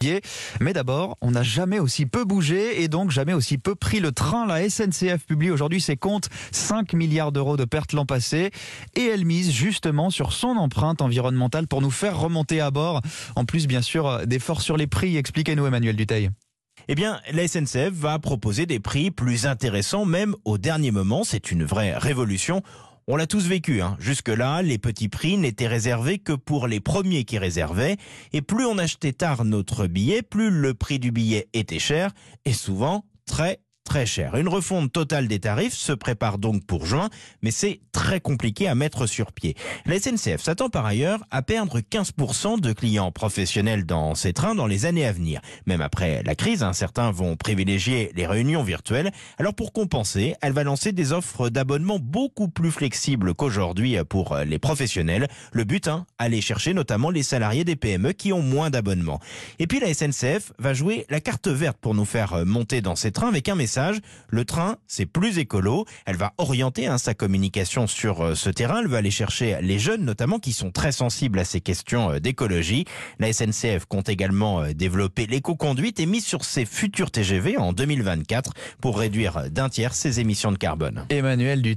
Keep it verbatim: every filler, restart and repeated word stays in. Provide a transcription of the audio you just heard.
Mais d'abord, on n'a jamais aussi peu bougé et donc jamais aussi peu pris le train. La S N C F publie aujourd'hui ses comptes, cinq milliards d'euros de pertes l'an passé, et elle mise justement sur son empreinte environnementale pour nous faire remonter à bord. En plus, bien sûr, d'efforts sur les prix. Expliquez-nous, Emmanuel Dutheil. Eh bien, la S N C F va proposer des prix plus intéressants, même au dernier moment. C'est une vraie révolution. On l'a tous vécu, hein. Jusque-là, les petits prix n'étaient réservés que pour les premiers qui réservaient. Et plus on achetait tard notre billet, plus le prix du billet était cher, et souvent très très cher. Une refonte totale des tarifs se prépare donc pour juin, mais c'est très compliqué à mettre sur pied. La S N C F s'attend par ailleurs à perdre quinze pour cent de clients professionnels dans ses trains dans les années à venir. Même après la crise, hein, certains vont privilégier les réunions virtuelles. Alors pour compenser, elle va lancer des offres d'abonnement beaucoup plus flexibles qu'aujourd'hui pour les professionnels. Le but, hein, aller chercher notamment les salariés des P M E qui ont moins d'abonnements. Et puis la S N C F va jouer la carte verte pour nous faire monter dans ses trains avec un message. Le train, c'est plus écolo. Elle va orienter hein, sa communication sur euh, ce terrain. Elle va aller chercher les jeunes, notamment, qui sont très sensibles à ces questions euh, d'écologie. La S N C F compte également euh, développer l'éco-conduite et mise sur ses futurs T G V en deux mille vingt-quatre pour réduire d'un tiers ses émissions de carbone. Emmanuel Dutheil.